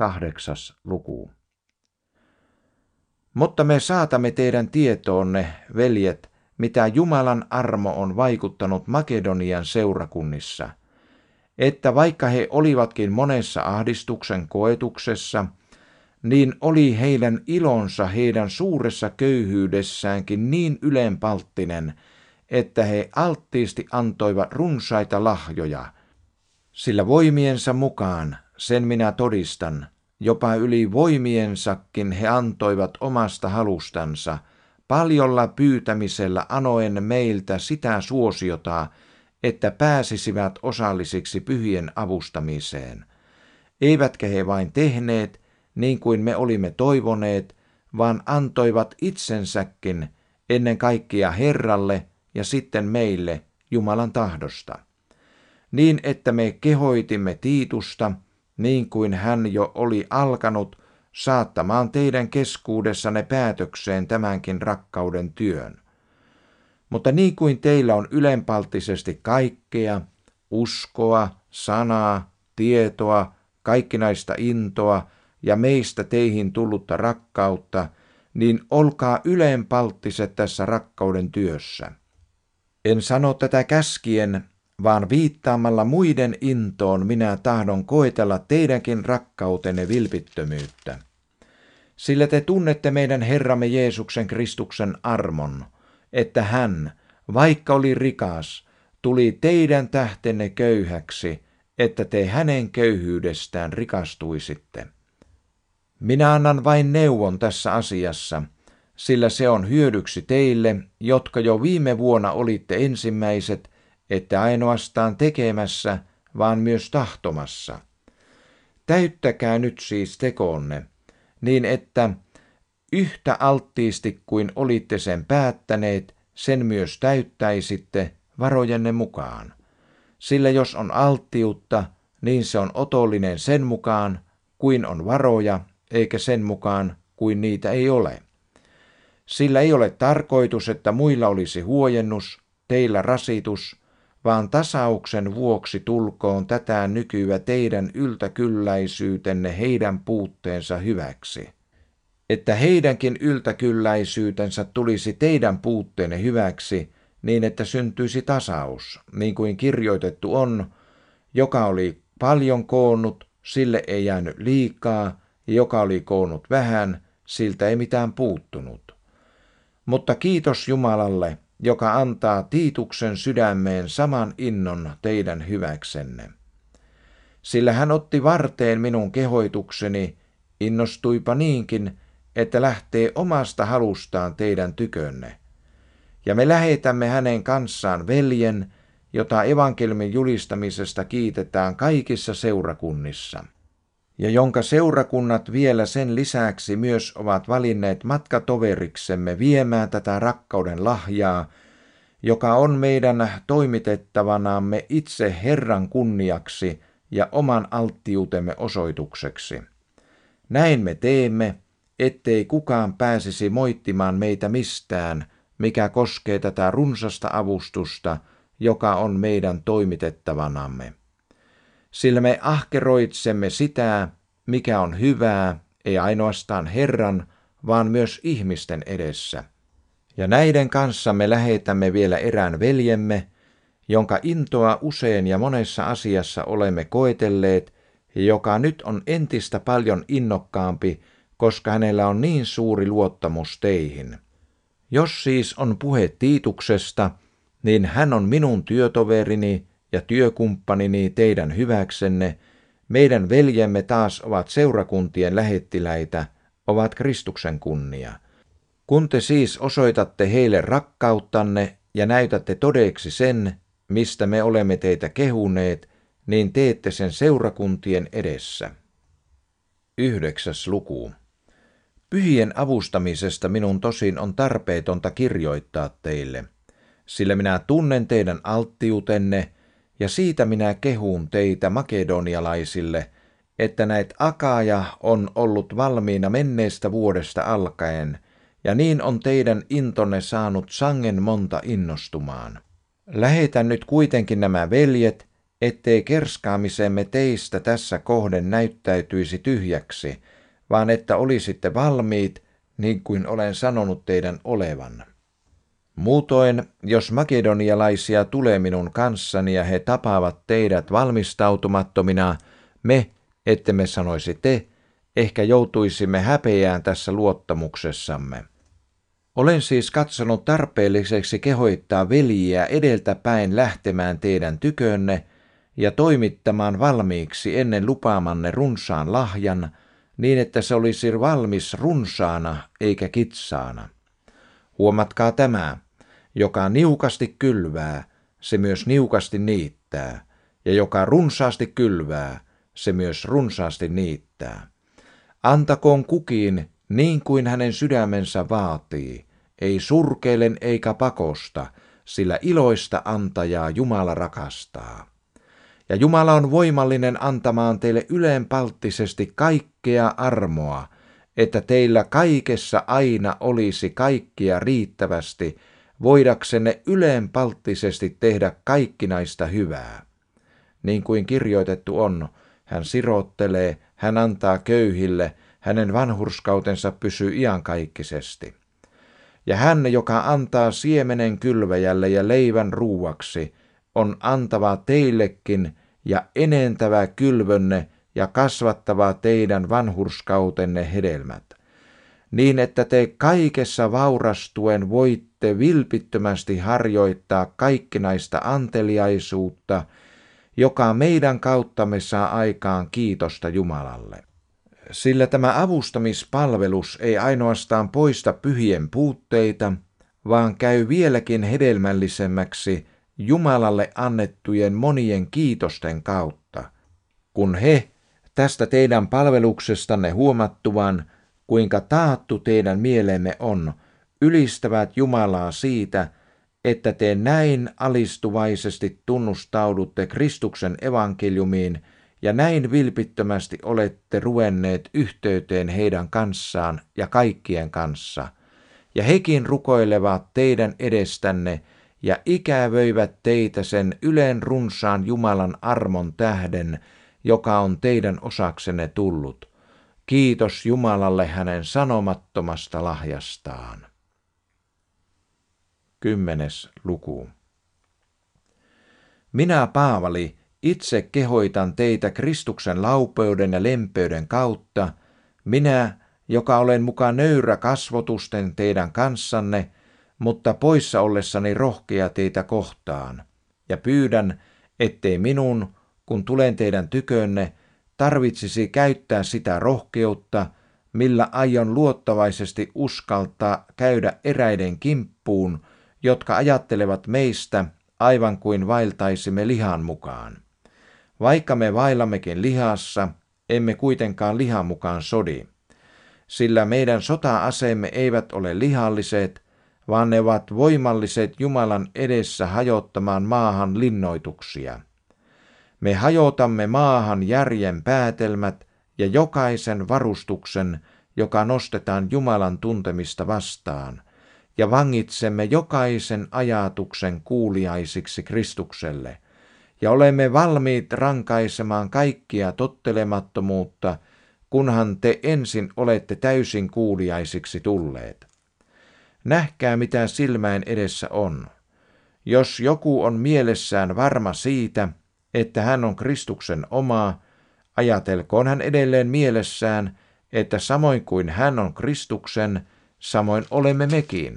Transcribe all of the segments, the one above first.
8. luku. Mutta me saatamme teidän tietoonne, veljet, mitä Jumalan armo on vaikuttanut Makedonian seurakunnissa, että vaikka he olivatkin monessa ahdistuksen koetuksessa, niin oli heidän ilonsa heidän suuressa köyhyydessäänkin niin ylenpalttinen, että he alttiisti antoivat runsaita lahjoja, sillä voimiensa mukaan, sen minä todistan, jopa yli voimiensakin he antoivat omasta halustansa, paljolla pyytämisellä anoen meiltä sitä suosiota, että pääsisivät osallisiksi pyhien avustamiseen. Eivätkä he vain tehneet, niin kuin me olimme toivoneet, vaan antoivat itsensäkin ennen kaikkea Herralle ja sitten meille Jumalan tahdosta. Niin, että me kehoitimme Tiitusta, niin kuin hän jo oli alkanut, saattamaan teidän keskuudessanne päätökseen tämänkin rakkauden työn. Mutta niin kuin teillä on ylenpalttisesti kaikkea, uskoa, sanaa, tietoa, kaikkinaista intoa ja meistä teihin tullutta rakkautta, niin olkaa ylenpalttiset tässä rakkauden työssä. En sano tätä käskien, vaan viittaamalla muiden intoon minä tahdon koetella teidänkin rakkautenne vilpittömyyttä. Sillä te tunnette meidän Herramme Jeesuksen Kristuksen armon, että hän, vaikka oli rikas, tuli teidän tähtenne köyhäksi, että te hänen köyhyydestään rikastuisitte. Minä annan vain neuvon tässä asiassa, sillä se on hyödyksi teille, jotka jo viime vuonna olitte ensimmäiset, että ainoastaan tekemässä, vaan myös tahtomassa. Täyttäkää nyt siis tekoonne, niin että yhtä alttiisti kuin olitte sen päättäneet, sen myös täyttäisitte varojenne mukaan. Sillä jos on alttiutta, niin se on otollinen sen mukaan, kuin on varoja, eikä sen mukaan, kuin niitä ei ole. Sillä ei ole tarkoitus, että muilla olisi huojennus, teillä rasitus, vaan tasauksen vuoksi tulkoon tätä nykyä teidän yltäkylläisyytenne heidän puutteensa hyväksi. Että heidänkin yltäkylläisyytensä tulisi teidän puutteenne hyväksi, niin että syntyisi tasaus, niin kuin kirjoitettu on, joka oli paljon koonnut, sille ei jäänyt liikaa, ja joka oli koonnut vähän, siltä ei mitään puuttunut. Mutta kiitos Jumalalle, joka antaa Tiituksen sydämeen saman innon teidän hyväksenne. Sillä hän otti varteen minun kehoitukseni, innostuipa niinkin, että lähtee omasta halustaan teidän tykönne. Ja me lähetämme hänen kanssaan veljen, jota evankeliumin julistamisesta kiitetään kaikissa seurakunnissa, ja jonka seurakunnat vielä sen lisäksi myös ovat valinneet matkatoveriksemme viemään tätä rakkauden lahjaa, joka on meidän toimitettavanamme itse Herran kunniaksi ja oman alttiutemme osoitukseksi. Näin me teemme, ettei kukaan pääsisi moittimaan meitä mistään, mikä koskee tätä runsasta avustusta, joka on meidän toimitettavanamme. Sillä me ahkeroitsemme sitä, mikä on hyvää, ei ainoastaan Herran, vaan myös ihmisten edessä. Ja näiden kanssa me lähetämme vielä erään veljemme, jonka intoa usein ja monessa asiassa olemme koetelleet, ja joka nyt on entistä paljon innokkaampi, koska hänellä on niin suuri luottamus teihin. Jos siis on puhe Tiituksesta, niin hän on minun työtoverini ja työkumppanini teidän hyväksenne. Meidän veljemme taas ovat seurakuntien lähettiläitä, ovat Kristuksen kunnia. Kun te siis osoitatte heille rakkauttanne ja näytätte todeksi sen, mistä me olemme teitä kehuneet, niin teette sen seurakuntien edessä. 9. luku. Pyhien avustamisesta minun tosin on tarpeetonta kirjoittaa teille, sillä minä tunnen teidän alttiutenne, ja siitä minä kehun teitä makedonialaisille, että näet Akaja on ollut valmiina menneestä vuodesta alkaen, ja niin on teidän intonne saanut sangen monta innostumaan. Lähetän nyt kuitenkin nämä veljet, ettei kerskaamisemme teistä tässä kohden näyttäytyisi tyhjäksi, vaan että olisitte valmiit, niin kuin olen sanonut teidän olevan. Muutoin, jos makedonialaisia tulee minun kanssani ja he tapaavat teidät valmistautumattomina, ettemme sanoisi te, ehkä joutuisimme häpeään tässä luottamuksessamme. Olen siis katsonut tarpeelliseksi kehoittaa veljiä edeltäpäin lähtemään teidän tykönne ja toimittamaan valmiiksi ennen lupaamanne runsaan lahjan, niin että se olisi valmis runsaana eikä kitsaana. Huomatkaa tämä, joka niukasti kylvää, se myös niukasti niittää, ja joka runsaasti kylvää, se myös runsaasti niittää. Antakoon kukin niin kuin hänen sydämensä vaatii, ei surkeilen eikä pakosta, sillä iloista antajaa Jumala rakastaa. Ja Jumala on voimallinen antamaan teille ylenpalttisesti kaikkea armoa, että teillä kaikessa aina olisi kaikkia riittävästi, voidaksenne ylenpalttisesti tehdä kaikkinaista hyvää. Niin kuin kirjoitettu on, hän sirottelee, hän antaa köyhille, hänen vanhurskautensa pysyy iankaikkisesti. Ja hän, joka antaa siemenen kylväjälle ja leivän ruuaksi, on antava teillekin ja enentävä kylvönne ja kasvattava teidän vanhurskautenne hedelmät, niin että te kaikessa vaurastuen voitte vilpittömästi harjoittaa kaikkinaista anteliaisuutta, joka meidän kauttamme saa aikaan kiitosta Jumalalle. Sillä tämä avustamispalvelus ei ainoastaan poista pyhien puutteita, vaan käy vieläkin hedelmällisemmäksi Jumalalle annettujen monien kiitosten kautta, kun he tästä teidän palveluksestanne huomattuvan, kuinka taattu teidän mielenne on, ylistävät Jumalaa siitä, että te näin alistuvaisesti tunnustaudutte Kristuksen evankeliumiin ja näin vilpittömästi olette ruvenneet yhteyteen heidän kanssaan ja kaikkien kanssa, ja hekin rukoilevat teidän edestänne ja ikävöivät teitä sen ylen runsaan Jumalan armon tähden, joka on teidän osaksenne tullut. Kiitos Jumalalle hänen sanomattomasta lahjastaan. 10. luku. Minä, Paavali, itse kehoitan teitä Kristuksen laupeuden ja lempeyden kautta, minä, joka olen muka nöyrä kasvotusten teidän kanssanne, mutta poissa ollessani rohkea teitä kohtaan, ja pyydän, ettei minun, kun tulen teidän tykönne, tarvitsisi käyttää sitä rohkeutta, millä aion luottavaisesti uskaltaa käydä eräiden kimppuun, jotka ajattelevat meistä aivan kuin vaeltaisimme lihan mukaan. Vaikka me vaellammekin lihassa, emme kuitenkaan lihan mukaan sodi, sillä meidän sota-aseemme eivät ole lihalliset, vaan ne ovat voimalliset Jumalan edessä hajottamaan maahan linnoituksia. Me hajotamme maahan järjen päätelmät ja jokaisen varustuksen, joka nostetaan Jumalan tuntemista vastaan, ja vangitsemme jokaisen ajatuksen kuuliaisiksi Kristukselle, ja olemme valmiit rankaisemaan kaikkia tottelemattomuutta, kunhan te ensin olette täysin kuuliaisiksi tulleet. Nähkää, mitä silmäin edessä on. Jos joku on mielessään varma siitä, että hän on Kristuksen oma, ajatelkoon hän edelleen mielessään, että samoin kuin hän on Kristuksen, samoin olemme mekin.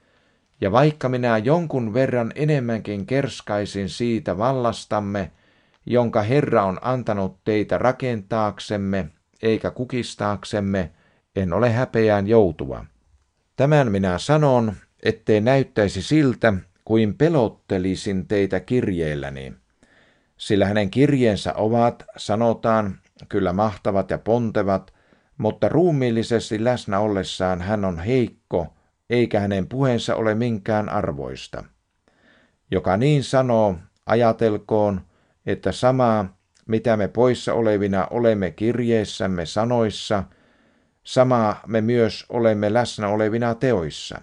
Ja vaikka minä jonkun verran enemmänkin kerskaisin siitä vallastamme, jonka Herra on antanut teitä rakentaaksemme, eikä kukistaaksemme, en ole häpeään joutuva. Tämän minä sanon, ettei näyttäisi siltä, kuin pelottelisin teitä kirjeelläni. Sillä hänen kirjeensä ovat, sanotaan, kyllä mahtavat ja pontevat, mutta ruumiillisesti läsnä ollessaan hän on heikko, eikä hänen puheensa ole minkään arvoista. Joka niin sanoo, ajatelkoon, että samaa, mitä me poissa olevina olemme kirjeessämme sanoissa, samaa me myös olemme läsnä olevina teoissa.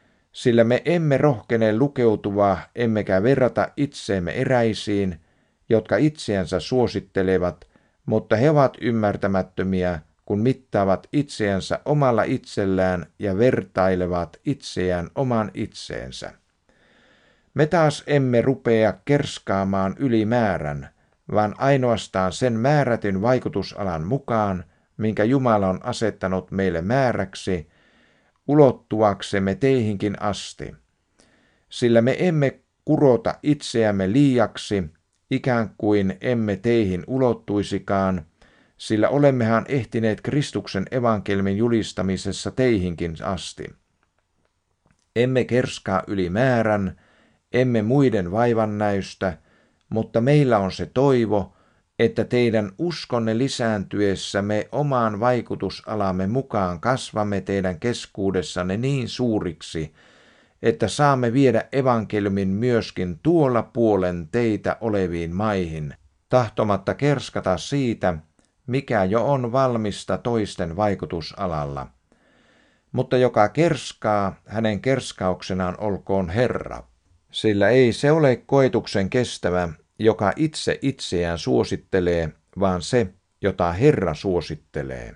Sillä me emme rohkene lukeutua, emmekä verrata itseemme eräisiin, jotka itseänsä suosittelevat, mutta he ovat ymmärtämättömiä, kun mittaavat itseänsä omalla itsellään ja vertailevat itseään oman itseensä. Me taas emme rupea kerskaamaan ylimäärän, vaan ainoastaan sen määrätyn vaikutusalan mukaan, minkä Jumala on asettanut meille määräksi, ulottuaksemme teihinkin asti. Sillä me emme kurota itseämme liiaksi, ikään kuin emme teihin ulottuisikaan, sillä olemmehan ehtineet Kristuksen evankeliumin julistamisessa teihinkin asti. Emme kerskaa ylimäärän, emme muiden vaivannäystä, mutta meillä on se toivo, että teidän uskonne lisääntyessä me omaan vaikutusalamme mukaan kasvamme teidän keskuudessanne niin suuriksi, että saamme viedä evankeliumin myöskin tuolla puolen teitä oleviin maihin, tahtomatta kerskata siitä, mikä jo on valmista toisten vaikutusalalla. Mutta joka kerskaa, hänen kerskauksenaan olkoon Herra, sillä ei se ole koetuksen kestävä, joka itse itseään suosittelee, vaan se, jota Herra suosittelee.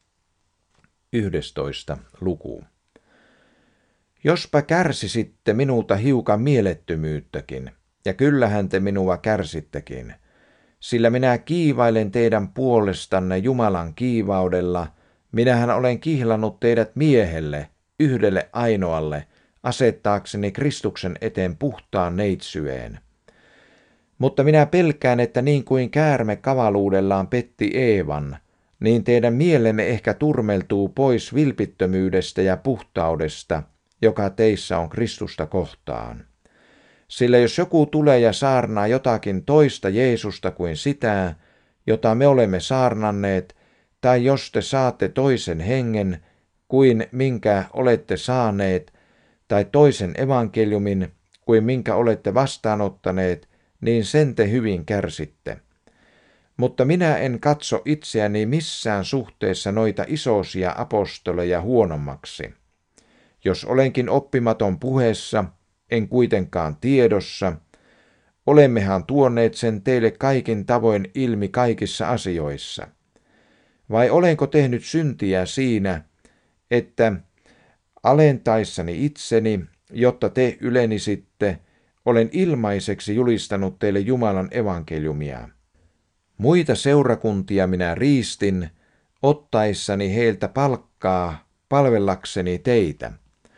11. luku. Jospa kärsisitte minulta hiukan mielettömyyttäkin, ja kyllähän te minua kärsittekin, sillä minä kiivailen teidän puolestanne Jumalan kiivaudella, minähän olen kihlannut teidät miehelle, yhdelle ainoalle, asettaakseni Kristuksen eteen puhtaan neitsyeen. Mutta minä pelkään, että niin kuin käärme kavaluudellaan petti Eevan, niin teidän mielenne ehkä turmeltuu pois vilpittömyydestä ja puhtaudesta, joka teissä on Kristusta kohtaan. Sillä jos joku tulee ja saarnaa jotakin toista Jeesusta kuin sitä, jota me olemme saarnanneet, tai jos te saatte toisen hengen kuin minkä olette saaneet, tai toisen evankeliumin kuin minkä olette vastaanottaneet, niin sen te hyvin kärsitte. Mutta minä en katso itseäni missään suhteessa noita isoisia apostoleja huonommaksi. Jos olenkin oppimaton puheessa, en kuitenkaan tiedossa, olemmehan tuoneet sen teille kaikin tavoin ilmi kaikissa asioissa. Vai olenko tehnyt syntiä siinä, että alentaissani itseni, jotta te ylenisitte, olen ilmaiseksi julistanut teille Jumalan evankeliumia. Muita seurakuntia minä riistin, ottaessani heiltä palkkaa palvellakseni teitä.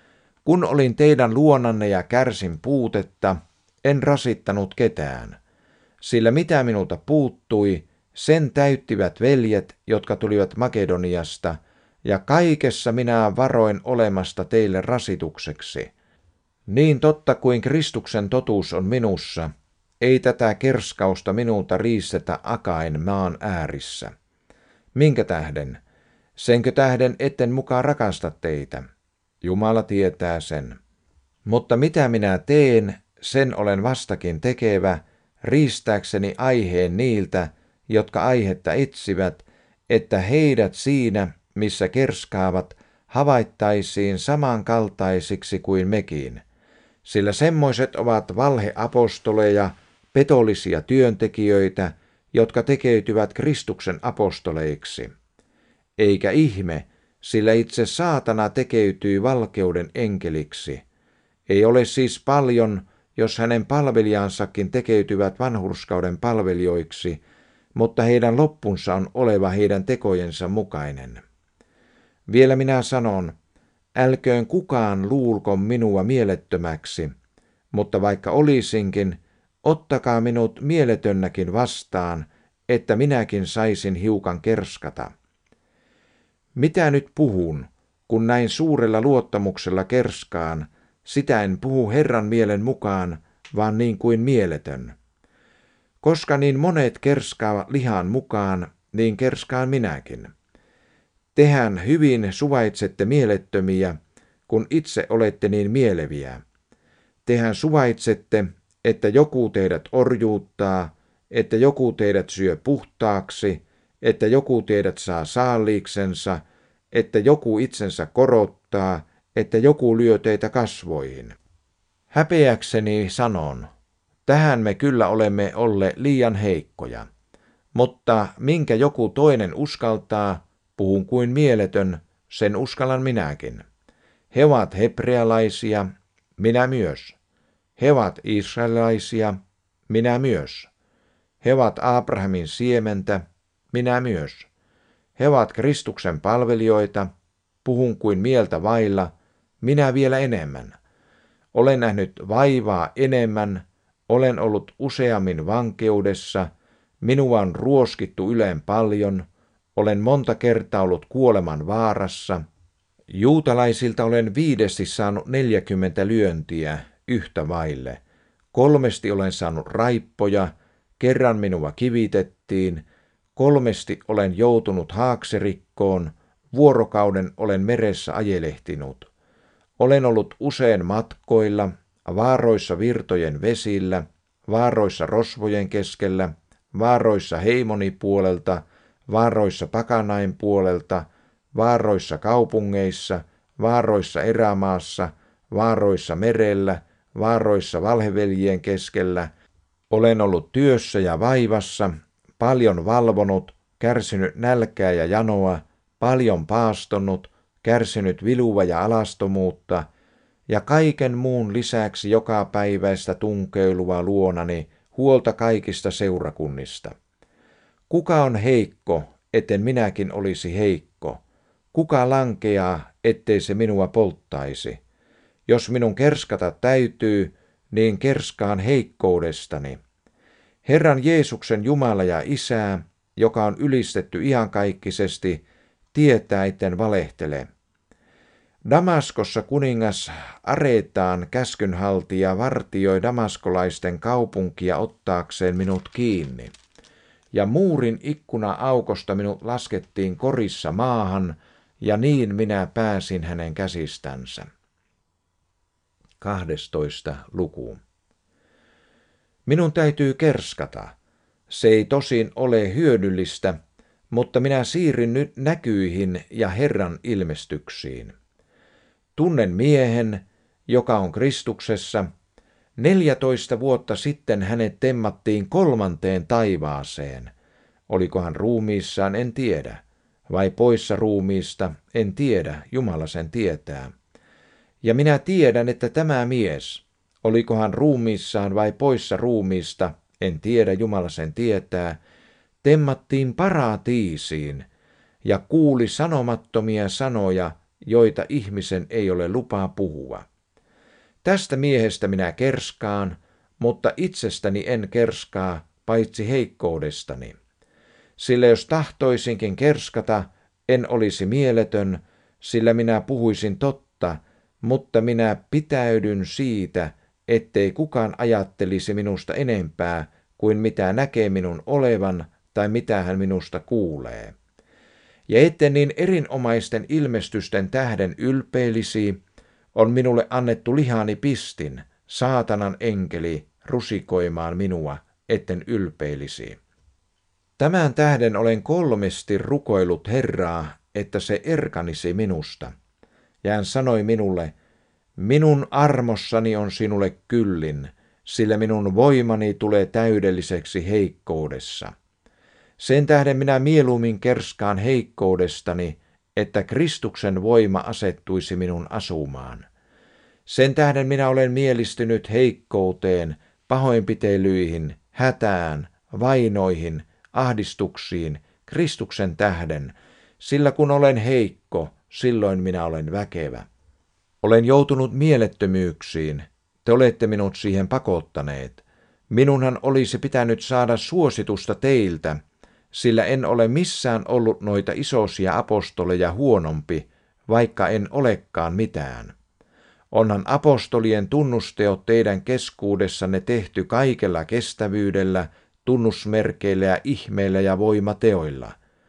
Kun olin teidän luonanne ja kärsin puutetta, en rasittanut ketään, sillä mitä minulta puuttui, sen täyttivät veljet, jotka tulivat Makedoniasta, ja kaikessa minä varoin olemasta teille rasitukseksi. Niin totta kuin Kristuksen totuus on minussa, ei tätä kerskausta minulta riistetä Akain maan äärissä. Minkä tähden? Senkö tähden etten mukaan rakasta teitä? Jumala tietää sen. Mutta mitä minä teen, sen olen vastakin tekevä, riistääkseni aiheen niiltä, jotka aihetta etsivät, että heidät siinä, missä kerskaavat, havaittaisiin samankaltaisiksi kuin mekin. Sillä semmoiset ovat valheapostoleja, petollisia työntekijöitä, jotka tekeytyvät Kristuksen apostoleiksi. Eikä ihme, sillä itse saatana tekeytyy valkeuden enkeliksi. Ei ole siis paljon, jos hänen palvelijansakin tekeytyvät vanhurskauden palvelijoiksi, mutta heidän loppunsa on oleva heidän tekojensa mukainen. Vielä minä sanon, älköön kukaan luulko minua mielettömäksi, mutta vaikka olisinkin, ottakaa minut mieletönnäkin vastaan, että minäkin saisin hiukan kerskata. Mitä nyt puhun, kun näin suurella luottamuksella kerskaan, sitä en puhu Herran mielen mukaan, vaan niin kuin mieletön. Koska niin monet kerskaavat lihan mukaan, niin kerskaan minäkin. Tehän hyvin suvaitsette mielettömiä, kun itse olette niin mieleviä. Tehän suvaitsette, että joku teidät orjuuttaa, että joku teidät syö puhtaaksi, että joku teidät saa saaliiksensa, että joku itsensä korottaa, että joku lyö teitä kasvoihin. Häpeäkseni sanon, Tähän me kyllä olemme olleet liian heikkoja. Mutta minkä joku toinen uskaltaa, puhun kuin mieletön, sen uskallan minäkin. He ovat hebrealaisia, minä myös. He ovat israelilaisia, minä myös. He ovat Abrahamin siementä, minä myös. He ovat Kristuksen palvelijoita, puhun kuin mieltä vailla, minä vielä enemmän. Olen nähnyt vaivaa enemmän, olen ollut useammin vankeudessa, minua on ruoskittu yleen paljon, olen monta kertaa ollut kuoleman vaarassa. Juutalaisilta olen 5 saanut 40 lyöntiä yhtä vaille. 3 olen saanut raippoja, kerran minua kivitettiin, 3 olen joutunut haakserikkoon, vuorokauden olen meressä ajelehtinut. Olen ollut usein matkoilla, vaaroissa virtojen vesillä, vaaroissa rosvojen keskellä, vaaroissa heimoni puolelta, vaaroissa pakanain puolelta, vaaroissa kaupungeissa, vaaroissa erämaassa, vaaroissa merellä, vaaroissa valheveljien keskellä. Olen ollut työssä ja vaivassa, paljon valvonut, kärsinyt nälkää ja janoa, paljon paastonut, kärsinyt vilua ja alastomuutta, ja kaiken muun lisäksi jokapäiväistä tunkeilua luonani, huolta kaikista seurakunnista. Kuka on heikko, etten minäkin olisi heikko? Kuka lankeaa, ettei se minua polttaisi? Jos minun kerskata täytyy, niin kerskaan heikkoudestani. Herran Jeesuksen Jumala ja Isää, joka on ylistetty iankaikkisesti, tietää, etten valehtele. Damaskossa kuningas Aretaan käskynhaltija vartioi damaskolaisten kaupunkia ottaakseen minut kiinni. Ja muurin ikkuna-aukosta minut laskettiin korissa maahan, ja niin minä pääsin hänen käsistänsä. 12. luku. Minun täytyy kerskata. Se ei tosin ole hyödyllistä, mutta minä siirryn nyt näkyihin ja Herran ilmestyksiin. Tunnen miehen, joka on Kristuksessa. 14 vuotta sitten hänet temmattiin 3. taivaaseen. Oliko hän ruumiissaan, en tiedä. Vai poissa ruumiista, en tiedä, Jumala sen tietää. Ja minä tiedän, että tämä mies, oliko hän ruumiissaan vai poissa ruumiista, en tiedä, Jumala sen tietää, temmattiin paratiisiin ja kuuli sanomattomia sanoja, joita ihmisen ei ole lupaa puhua. Tästä miehestä minä kerskaan, mutta itsestäni en kerskaa, paitsi heikkoudestani. Sillä jos tahtoisinkin kerskata, en olisi mieletön, sillä minä puhuisin totta, mutta minä pitäydyn siitä, ettei kukaan ajattelisi minusta enempää kuin mitä näkee minun olevan tai mitä hän minusta kuulee. Ja etten niin erinomaisten ilmestysten tähden ylpeilisi, on minulle annettu lihani pistin, saatanan enkeli, rusikoimaan minua, etten ylpeilisi. Tämän tähden olen 3 rukoillut Herraa, että se erkanisi minusta. Ja hän sanoi minulle, minun armossani on sinulle kyllin, sillä minun voimani tulee täydelliseksi heikkoudessa. Sen tähden minä mieluummin kerskaan heikkoudestani, että Kristuksen voima asettuisi minun asumaan. Sen tähden minä olen mielistynyt heikkouteen, pahoinpitelyihin, hätään, vainoihin, ahdistuksiin, Kristuksen tähden, sillä kun olen heikko, silloin minä olen väkevä. Olen joutunut mielettömyyksiin, te olette minut siihen pakottaneet. Minunhan olisi pitänyt saada suositusta teiltä, sillä en ole missään ollut noita isoisia apostoleja huonompi, vaikka en olekaan mitään. Onhan apostolien tunnusteot teidän keskuudessanne tehty kaikella kestävyydellä, tunnusmerkeillä ja ihmeillä ja voimateoilla.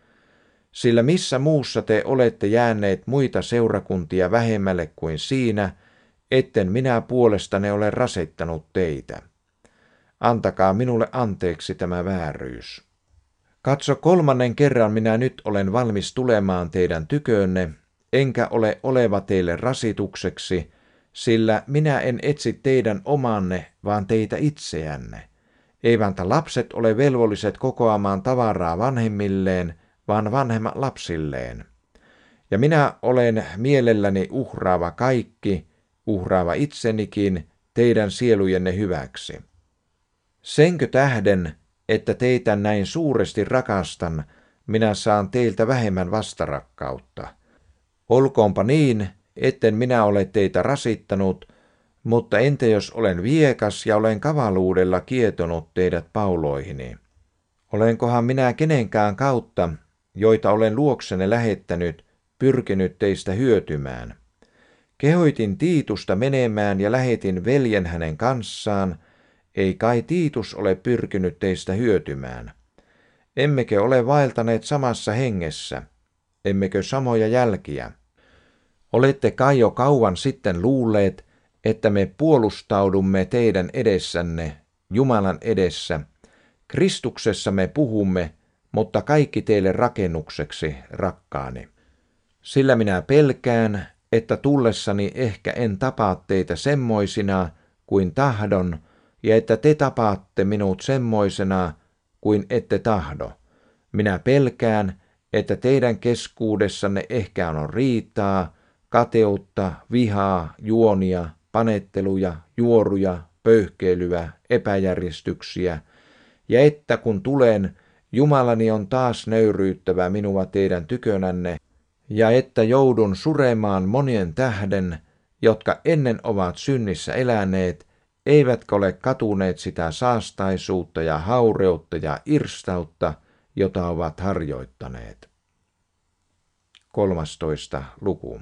Sillä missä muussa te olette jääneet muita seurakuntia vähemmälle kuin siinä, etten minä puolestani ole rasittanut teitä. Antakaa minulle anteeksi tämä vääryys. Katso, 3. kerran minä nyt olen valmis tulemaan teidän tyköönne, enkä ole oleva teille rasitukseksi, sillä minä en etsi teidän omanne, vaan teitä itseänne. Eivätkä lapset ole velvolliset kokoamaan tavaraa vanhemmilleen, vaan vanhemmat lapsilleen. Ja minä olen mielelläni uhraava kaikki, uhraava itsenikin teidän sielujenne hyväksi. Senkö tähden, että teitä näin suuresti rakastan, minä saan teiltä vähemmän vastarakkautta. Olkoonpa niin, etten minä ole teitä rasittanut, mutta entä jos olen viekas ja olen kavaluudella kietonut teidät pauloihini? Olenkohan minä kenenkään kautta, joita olen luoksenne lähettänyt, pyrkinyt teistä hyötymään? Kehoitin Tiitusta menemään ja lähetin veljen hänen kanssaan, ei kai Tiitus ole pyrkinyt teistä hyötymään. Emmekö ole vaeltaneet samassa hengessä? Emmekö samoja jälkiä? Olette kai jo kauan sitten luulleet, että me puolustaudumme teidän edessänne, Jumalan edessä. Kristuksessa me puhumme, mutta kaikki teille rakennukseksi, rakkaani. Sillä minä pelkään, että tullessani ehkä en tapaa teitä semmoisina kuin tahdon, ja että te tapaatte minut semmoisena kuin ette tahdo. Minä pelkään, että teidän keskuudessanne ehkä on riitaa, kateutta, vihaa, juonia, panetteluja, juoruja, pöyhkeilyä, epäjärjestyksiä, ja että kun tulen, Jumalani on taas nöyryyttävä minua teidän tykönänne, ja että joudun suremaan monien tähden, jotka ennen ovat synnissä eläneet, eivätkä ole katuneet sitä saastaisuutta ja haureutta ja irstautta, jota ovat harjoittaneet. 13. luku.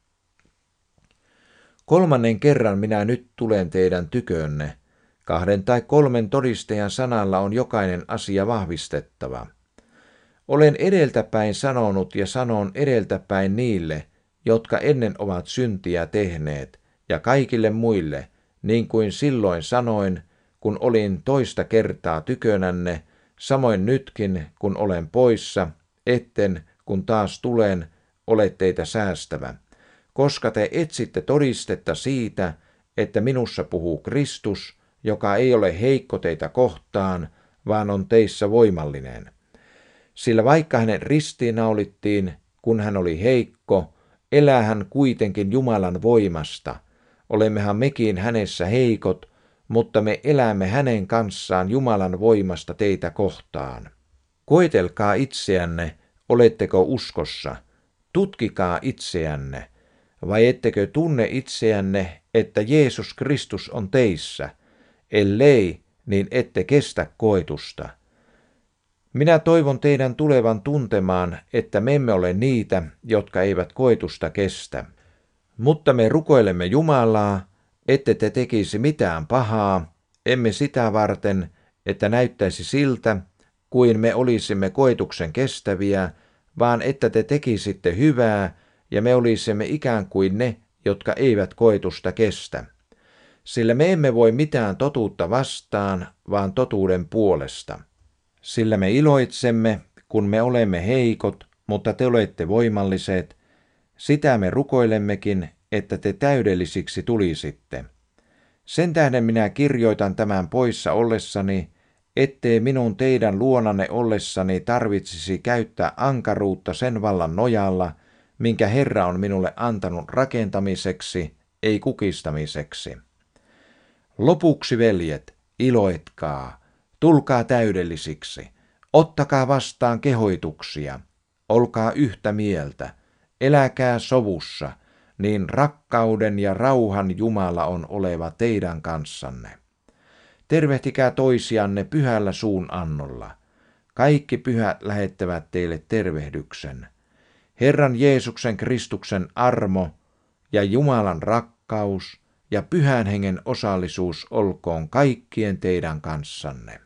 3. kerran minä nyt tulen teidän tykönne. 2 tai 3 todistajan sanalla on jokainen asia vahvistettava. Olen edeltäpäin sanonut ja sanon edeltäpäin niille, jotka ennen ovat syntiä tehneet, ja kaikille muille, niin kuin silloin sanoin, kun olin toista kertaa tykönänne, samoin nytkin, kun olen poissa, etten, kun taas tulen, ole teitä säästävä, koska te etsitte todistetta siitä, että minussa puhuu Kristus, joka ei ole heikko teitä kohtaan, vaan on teissä voimallinen. Sillä vaikka hänen ristiinnaulittiin, kun hän oli heikko, elää hän kuitenkin Jumalan voimasta. Olemmehan mekin hänessä heikot, mutta me elämme hänen kanssaan Jumalan voimasta teitä kohtaan. Koetelkaa itseänne, oletteko uskossa. Tutkikaa itseänne. Vai ettekö tunne itseänne, että Jeesus Kristus on teissä? Ellei, niin ette kestä koetusta. Minä toivon teidän tulevan tuntemaan, että me emme ole niitä, jotka eivät koetusta kestä. Mutta me rukoilemme Jumalaa, ette te tekisi mitään pahaa, emme sitä varten, että näyttäisi siltä, kuin me olisimme koetuksen kestäviä, vaan että te tekisitte hyvää, ja me olisimme ikään kuin ne, jotka eivät koetusta kestä. Sillä me emme voi mitään totuutta vastaan, vaan totuuden puolesta. Sillä me iloitsemme, kun me olemme heikot, mutta te olette voimalliset. Sitä me rukoilemmekin, että te täydellisiksi tulisitte. Sen tähden minä kirjoitan tämän poissa ollessani, ettei minun teidän luonanne ollessani tarvitsisi käyttää ankaruutta sen vallan nojalla, minkä Herra on minulle antanut rakentamiseksi, ei kukistamiseksi. Lopuksi, veljet, iloitkaa, tulkaa täydellisiksi, ottakaa vastaan kehoituksia, olkaa yhtä mieltä, eläkää sovussa, niin rakkauden ja rauhan Jumala on oleva teidän kanssanne. Tervehtikää toisianne pyhällä suun annolla. Kaikki pyhät lähettävät teille tervehdyksen. Herran Jeesuksen Kristuksen armo ja Jumalan rakkaus ja Pyhän Hengen osallisuus olkoon kaikkien teidän kanssanne.